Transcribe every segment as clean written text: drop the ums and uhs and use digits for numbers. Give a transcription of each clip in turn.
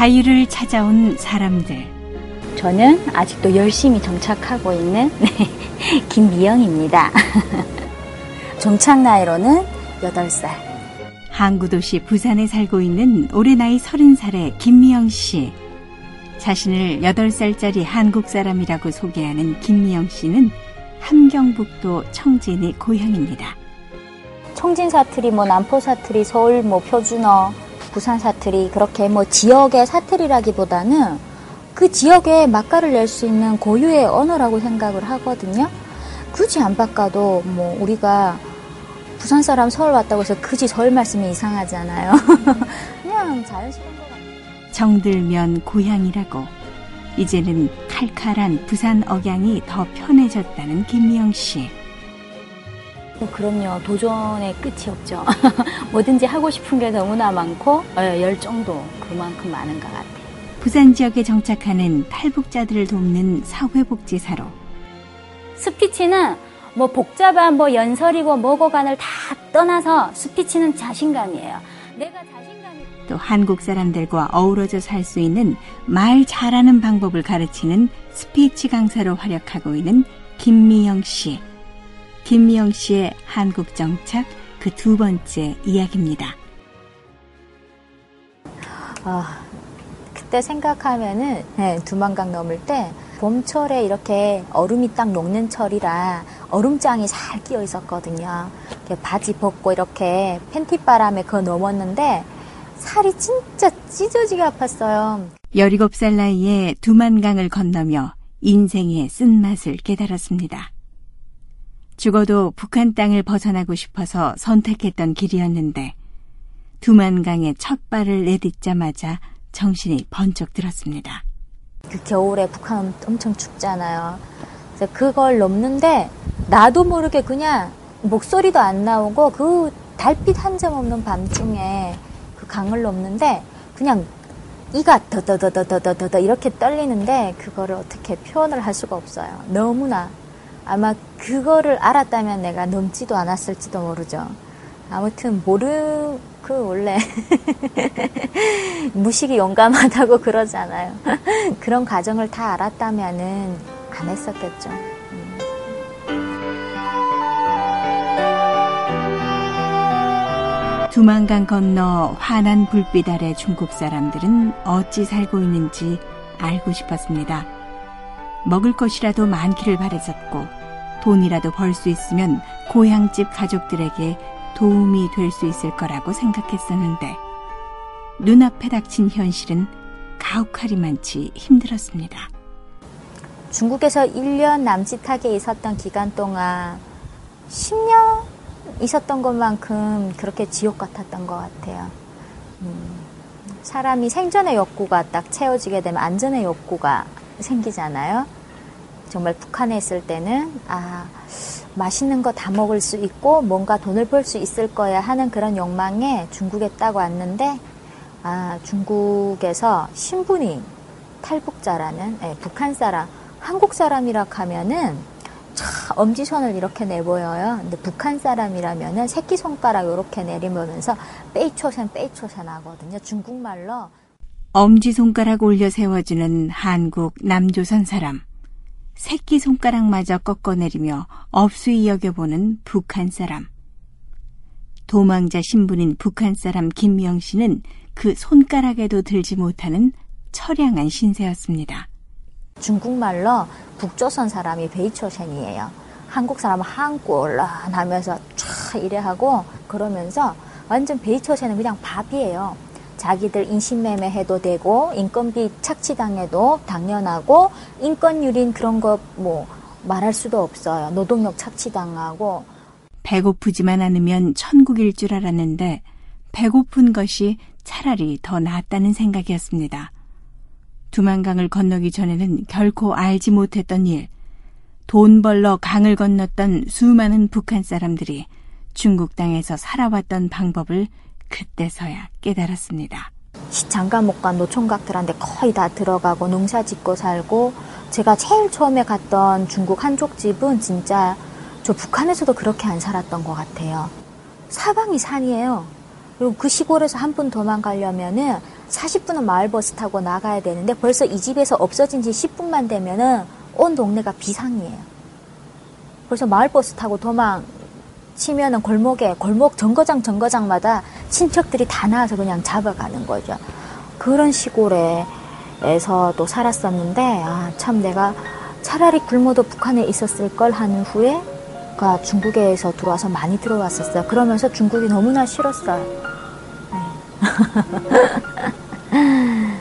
자유를 찾아온 사람들. 저는 아직도 열심히 정착하고 있는 김미영입니다. 정착 나이로는 8살. 항구도시 부산에 살고 있는 올해 나이 30살의 김미영 씨. 자신을 8살짜리 한국 사람이라고 소개하는 김미영 씨는 함경북도 청진이 고향입니다. 청진 사투리, 남포 사투리, 서울 표준어, 부산 사투리, 그렇게 지역의 사투리라기보다는 그 지역에 맛깔을 낼 수 있는 고유의 언어라고 생각을 하거든요. 굳이 안 바꿔도 우리가 부산 사람 서울 왔다고 해서 굳이 서울 말씀이 이상하잖아요. 그냥 자연스러운 것 같아요. 정들면 고향이라고 이제는 칼칼한 부산 억양이 더 편해졌다는 김미영 씨. 그럼요. 도전의 끝이 없죠. 뭐든지 하고 싶은 게 너무나 많고 열정도 그만큼 많은 것 같아요. 부산 지역에 정착하는 탈북자들을 돕는 사회복지사로. 스피치는 복잡한 연설이고 뭐고간을 다 떠나서 스피치는 자신감이에요. 내가 자신감이. 또 한국 사람들과 어우러져 살 수 있는 말 잘하는 방법을 가르치는 스피치 강사로 활약하고 있는 김미영 씨. 김미영 씨의 한국 정착 그 두 번째 이야기입니다. 그때 생각하면은 두만강 넘을 때 봄철에 이렇게 얼음이 딱 녹는 철이라 얼음장이 잘 끼어 있었거든요. 바지 벗고 이렇게 팬티바람에 넘었는데 살이 진짜 찢어지게 아팠어요. 17살 나이에 두만강을 건너며 인생의 쓴맛을 깨달았습니다. 죽어도 북한 땅을 벗어나고 싶어서 선택했던 길이었는데 두만강에 첫 발을 내딛자마자 정신이 번쩍 들었습니다. 그 겨울에 북한 엄청 춥잖아요. 그래서 그걸 넘는데 나도 모르게 그냥 목소리도 안 나오고 그 달빛 한 점 없는 밤중에 그 강을 넘는데 그냥 이가 더더더더더더더 이렇게 떨리는데 그거를 어떻게 표현을 할 수가 없어요. 너무나. 아마 그거를 알았다면 내가 넘지도 않았을지도 모르죠. 아무튼 원래 무식이 용감하다고 그러잖아요. 그런 과정을 다 알았다면은 안 했었겠죠. 두만강 건너 환한 불빛 아래 중국 사람들은 어찌 살고 있는지 알고 싶었습니다. 먹을 것이라도 많기를 바랬었고 돈이라도 벌 수 있으면 고향집 가족들에게 도움이 될 수 있을 거라고 생각했었는데 눈앞에 닥친 현실은 가혹하리만치 힘들었습니다. 중국에서 1년 남짓하게 있었던 기간 동안 10년 있었던 것만큼 그렇게 지옥 같았던 것 같아요. 사람이 생존의 욕구가 딱 채워지게 되면 안전의 욕구가 생기잖아요. 정말 북한에 있을 때는 맛있는 거 다 먹을 수 있고 뭔가 돈을 벌 수 있을 거야 하는 그런 욕망에 중국에 딱 왔는데 중국에서 신분이 탈북자라는 북한 사람, 한국 사람이라 하면은 엄지손을 이렇게 내보여요. 근데 북한 사람이라면은 새끼손가락 이렇게 내리면서 빼이초센 하거든요. 중국말로 엄지손가락 올려 세워주는 한국 남조선 사람. 새끼손가락마저 꺾어내리며 업수이 여겨보는 북한 사람. 도망자 신분인 북한 사람 김미영 씨는 그 손가락에도 들지 못하는 처량한 신세였습니다. 중국말로 북조선 사람이 베이초센이에요. 한국 사람은 한골라 하면서 촤 이래 하고 그러면서 완전 베이초센은 그냥 밥이에요. 자기들 인신매매 해도 되고 인건비 착취당해도 당연하고 인권유린 그런 거 말할 수도 없어요. 노동력 착취당하고. 배고프지만 않으면 천국일 줄 알았는데 배고픈 것이 차라리 더 낫다는 생각이었습니다. 두만강을 건너기 전에는 결코 알지 못했던 일, 돈 벌러 강을 건넜던 수많은 북한 사람들이 중국 땅에서 살아왔던 방법을 그때서야 깨달았습니다. 장가 못 간 노총각들한테 거의 다 들어가고 농사 짓고 살고 제가 제일 처음에 갔던 중국 한족집은 진짜 저 북한에서도 그렇게 안 살았던 것 같아요. 사방이 산이에요. 그리고 그 시골에서 한 분 도망가려면은 40분은 마을버스 타고 나가야 되는데 벌써 이 집에서 없어진 지 10분만 되면은 온 동네가 비상이에요. 벌써 마을버스 타고 도망치면은 골목 정거장마다 친척들이 다 나와서 그냥 잡아가는 거죠. 그런 시골에서 또 살았었는데, 참 내가 차라리 굶어도 북한에 있었을 걸 하는 후회가 중국에서 들어와서 많이 들어왔었어요. 그러면서 중국이 너무나 싫었어요. 네.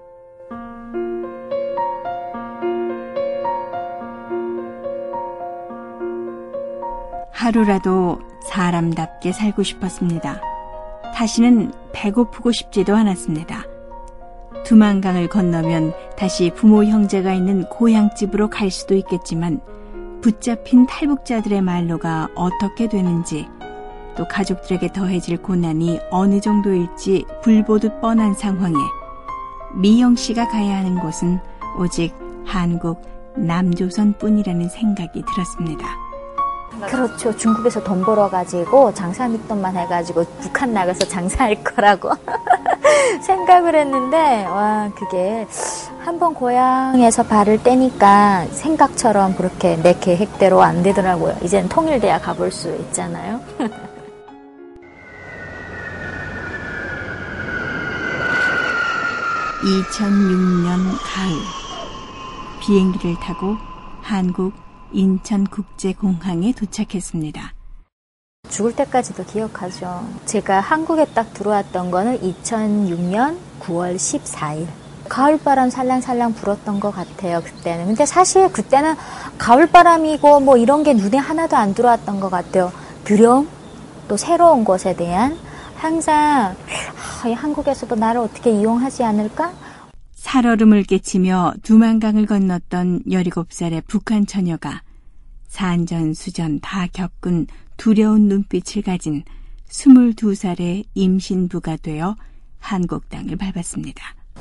하루라도 사람답게 살고 싶었습니다. 다시는 배고프고 싶지도 않았습니다. 두만강을 건너면 다시 부모 형제가 있는 고향집으로 갈 수도 있겠지만 붙잡힌 탈북자들의 말로가 어떻게 되는지, 또 가족들에게 더해질 고난이 어느 정도일지 불보듯 뻔한 상황에 미영 씨가 가야 하는 곳은 오직 한국 남조선뿐이라는 생각이 들었습니다. 그렇죠. 중국에서 돈 벌어가지고 장사 밑돈만 해가지고 북한 나가서 장사할 거라고 생각을 했는데, 와, 그게 한번 고향에서 발을 떼니까 생각처럼 그렇게 내 계획대로 안 되더라고요. 이제는 통일돼야 가볼 수 있잖아요. 2006년 가을, 비행기를 타고 한국 인천국제공항에 도착했습니다. 죽을 때까지도 기억하죠. 제가 한국에 딱 들어왔던 거는 2006년 9월 14일. 가을바람 살랑살랑 불었던 것 같아요, 그때는. 근데 사실 그때는 가을바람이고 뭐 이런 게 눈에 하나도 안 들어왔던 것 같아요. 두려움, 또 새로운 것에 대한 항상 한국에서도 나를 어떻게 이용하지 않을까? 살얼음을 깨치며 두만강을 건넜던 17살의 북한 처녀가 산전수전 다 겪은 두려운 눈빛을 가진 22살의 임신부가 되어 한국 땅을 밟았습니다.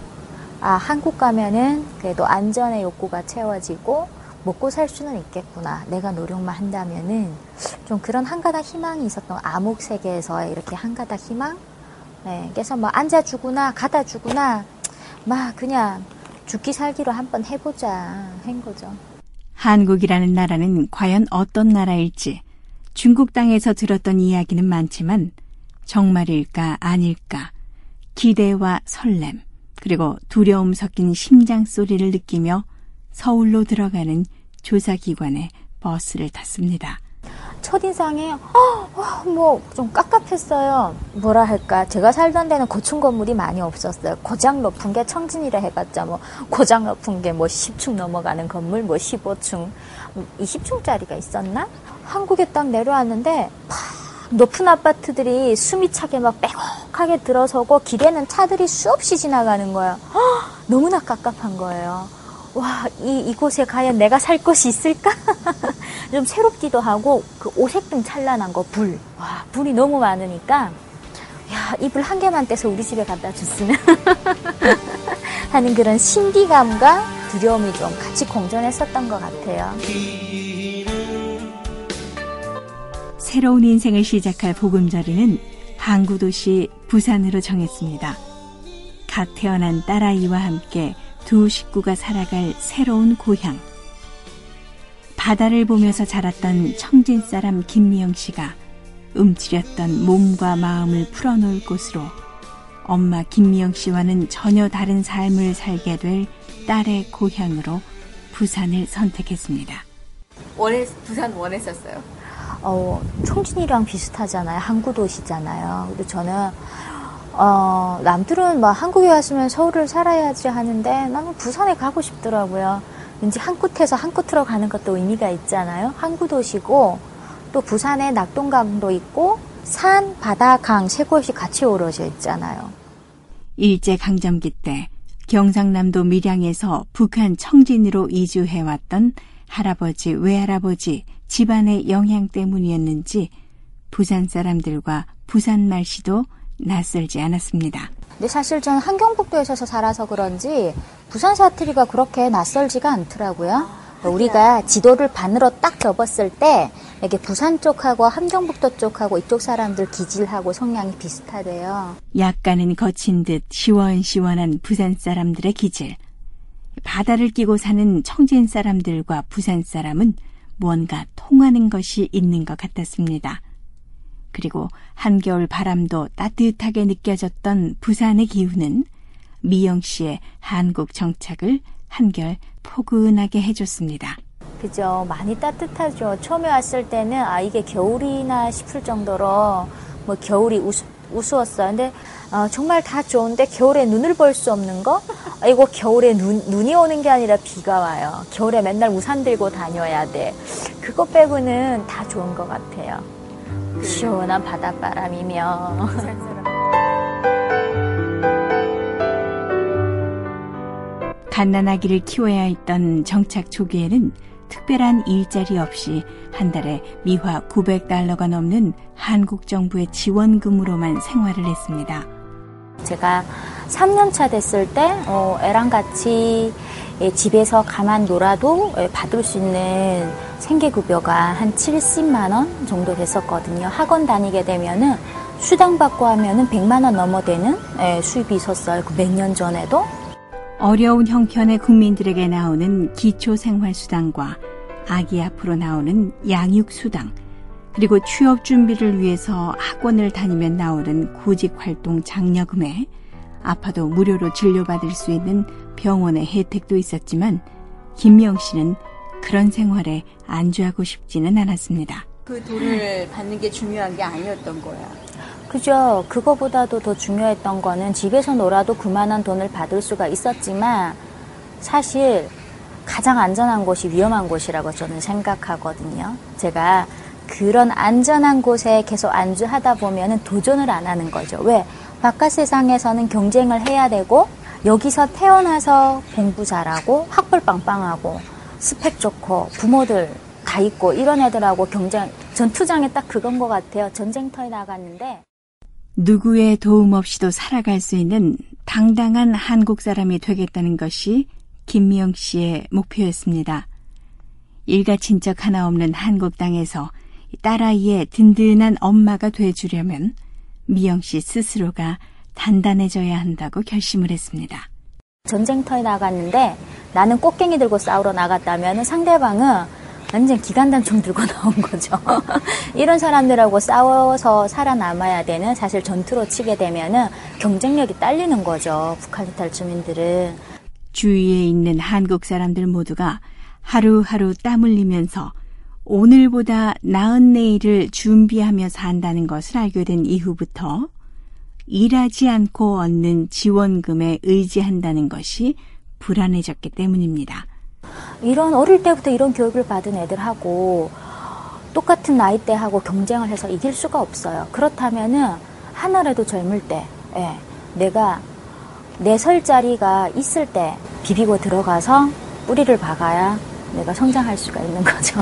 한국 가면은 그래도 안전의 욕구가 채워지고 먹고 살 수는 있겠구나. 내가 노력만 한다면은 좀 그런 한 가닥 희망이 있었던 암흑 세계에서의 이렇게 한 가닥 희망? 네, 그래서 뭐 앉아주구나, 가다주구나, 막 그냥 죽기 살기로 한번 해보자 한 거죠. 한국이라는 나라는 과연 어떤 나라일지 중국 땅에서 들었던 이야기는 많지만 정말일까 아닐까, 기대와 설렘 그리고 두려움 섞인 심장 소리를 느끼며 서울로 들어가는 조사기관의 버스를 탔습니다. 첫인상에 뭐 좀 깝깝했어요. 뭐라 할까, 제가 살던 데는 고층 건물이 많이 없었어요. 고장 높은 게 청진이라 해봤자 뭐 고장 높은 게 뭐 10층 넘어가는 건물, 뭐 15층, 20층짜리가 있었나? 한국에 딱 내려왔는데 높은 아파트들이 숨이 차게 막 빼곡하게 들어서고 길에는 차들이 수없이 지나가는 거예요. 너무나 깝깝한 거예요. 와, 이곳에 과연 내가 살 곳이 있을까? 좀 새롭기도 하고, 그 오색등 찬란한 거, 불. 와, 불이 너무 많으니까, 야, 이 불 한 개만 떼서 우리 집에 갖다 줬으면 하는 그런 신비감과 두려움이 좀 같이 공존했었던 것 같아요. 새로운 인생을 시작할 보금자리는 항구도시 부산으로 정했습니다. 갓 태어난 딸아이와 함께 두 식구가 살아갈 새로운 고향. 바다를 보면서 자랐던 청진 사람 김미영 씨가 움츠렸던 몸과 마음을 풀어놓을 곳으로 엄마 김미영 씨와는 전혀 다른 삶을 살게 될 딸의 고향으로 부산을 선택했습니다. 부산 원했었어요? 청진이랑 비슷하잖아요. 항구도시잖아요. 근데 저는 남들은 막 한국에 왔으면 서울을 살아야지 하는데 나는 부산에 가고 싶더라고요. 왠지 한 끝에서 한 끝으로 가는 것도 의미가 있잖아요. 항구도시고 또 부산에 낙동강도 있고 산, 바다, 강 세 곳이 같이 어우러져 있잖아요. 일제강점기 때 경상남도 밀양에서 북한 청진으로 이주해왔던 할아버지, 외할아버지 집안의 영향 때문이었는지 부산 사람들과 부산 날씨도 낯설지 않았습니다. 근데 사실 저는 한경북도에서 살아서 그런지 부산 사투리가 그렇게 낯설지가 않더라고요. 우리가 지도를 반으로 딱 접었을 때 이게 부산 쪽하고 함경북도 쪽하고 이쪽 사람들 기질하고 성향이 비슷하대요. 약간은 거친 듯 시원시원한 부산 사람들의 기질. 바다를 끼고 사는 청진 사람들과 부산 사람은 무언가 통하는 것이 있는 것 같았습니다. 그리고 한겨울 바람도 따뜻하게 느껴졌던 부산의 기후는 미영 씨의 한국 정착을 한결 포근하게 해줬습니다. 그죠. 많이 따뜻하죠. 처음에 왔을 때는 이게 겨울이나 싶을 정도로 뭐 겨울이 우스웠어요. 근데 정말 다 좋은데 겨울에 눈을 볼 수 없는 거? 이거 겨울에 눈이 오는 게 아니라 비가 와요. 겨울에 맨날 우산 들고 다녀야 돼. 그거 빼고는 다 좋은 것 같아요. 시원한 바닷바람이며. 갓난아기를 키워야 했던 정착 초기에는 특별한 일자리 없이 한 달에 미화 $900가 넘는 한국 정부의 지원금으로만 생활을 했습니다. 제가 3년차 됐을 때 애랑 같이 집에서 가만 놀아도 받을 수 있는 생계급여가 한 70만 원 정도 됐었거든요. 학원 다니게 되면은 수당 받고 하면은 100만 원 넘어 되는 수입이 있었어요. 몇 년 전에도. 어려운 형편의 국민들에게 나오는 기초생활수당과 아기 앞으로 나오는 양육수당, 그리고 취업 준비를 위해서 학원을 다니면 나오는 구직활동 장려금에 아파도 무료로 진료받을 수 있는 병원의 혜택도 있었지만 김미영 씨는 그런 생활에 안주하고 싶지는 않았습니다. 그 돈을 받는 게 중요한 게 아니었던 거야. 그죠. 그거보다도 더 중요했던 거는 집에서 놀아도 그만한 돈을 받을 수가 있었지만 사실 가장 안전한 곳이 위험한 곳이라고 저는 생각하거든요. 제가 그런 안전한 곳에 계속 안주하다 보면은 도전을 안 하는 거죠. 왜? 바깥 세상에서는 경쟁을 해야 되고 여기서 태어나서 공부 잘하고 학벌 빵빵하고 스펙 좋고 부모들 다 있고 이런 애들하고 경쟁, 전투장에 딱 그건 것 같아요. 전쟁터에 나갔는데 누구의 도움 없이도 살아갈 수 있는 당당한 한국 사람이 되겠다는 것이 김미영 씨의 목표였습니다. 일가친척 하나 없는 한국 땅에서 딸아이의 든든한 엄마가 돼주려면 미영 씨 스스로가 단단해져야 한다고 결심을 했습니다. 전쟁터에 나갔는데 나는 꽃갱이 들고 싸우러 나갔다면 상대방은 완전 기관단총 들고 나온 거죠. 이런 사람들하고 싸워서 살아남아야 되는 사실 전투로 치게 되면은 경쟁력이 딸리는 거죠. 북한 이탈 주민들은. 주위에 있는 한국 사람들 모두가 하루하루 땀 흘리면서 오늘보다 나은 내일을 준비하며 산다는 것을 알게 된 이후부터 일하지 않고 얻는 지원금에 의지한다는 것이 불안해졌기 때문입니다. 이런 어릴 때부터 이런 교육을 받은 애들하고 똑같은 나이대하고 경쟁을 해서 이길 수가 없어요. 그렇다면은 하나라도 젊을 때 내가 4살짜리가 있을 때 비비고 들어가서 뿌리를 박아야 내가 성장할 수가 있는 거죠.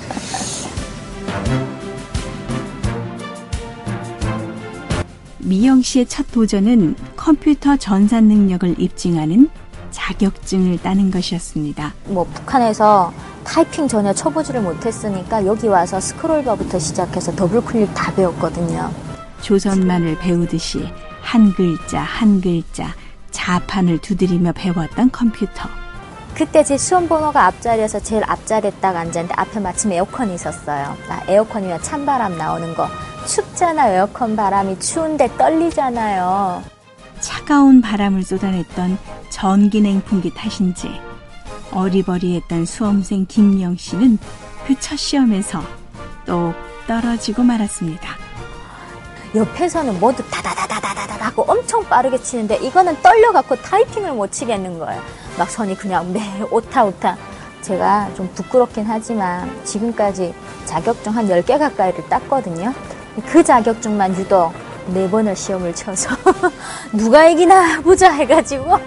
미영 씨의 첫 도전은 컴퓨터 전산 능력을 입증하는 자격증을 따는 것이었습니다. 북한에서 타이핑 전혀 쳐보지를 못했으니까 여기 와서 스크롤바부터 시작해서 더블 클릭 다 배웠거든요. 조선말을 배우듯이 한 글자 한 글자 자판을 두드리며 배웠던 컴퓨터. 그때 제 시험 번호가 앞자리에서 제일 앞자리에 딱 앉았는데 앞에 마침 에어컨이 있었어요. 에어컨이면 찬바람 나오는 거. 춥잖아. 에어컨 바람이 추운데 떨리잖아요. 차가운 바람을 쏟아냈던 전기 냉풍기 탓인지 어리버리했던 수험생 김미영 씨는 그 첫 시험에서 또 떨어지고 말았습니다. 옆에서는 모두 다다다다다다다 하고 엄청 빠르게 치는데 이거는 떨려갖고 타이핑을 못 치겠는 거예요. 막 손이 그냥 오타. 제가 좀 부끄럽긴 하지만 지금까지 자격증 한 10개 가까이를 땄거든요. 그 자격증만 유독 4번을 시험을 쳐서 누가 이기나 보자 해가지고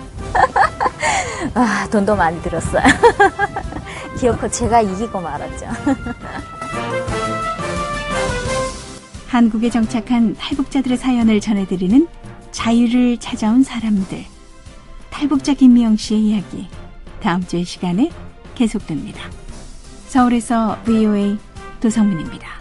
돈도 많이 들었어요. 기어코 제가 이기고 말았죠. 한국에 정착한 탈북자들의 사연을 전해드리는 자유를 찾아온 사람들. 탈북자 김미영 씨의 이야기 다음 주의 시간에 계속됩니다. 서울에서 VOA 도성민입니다.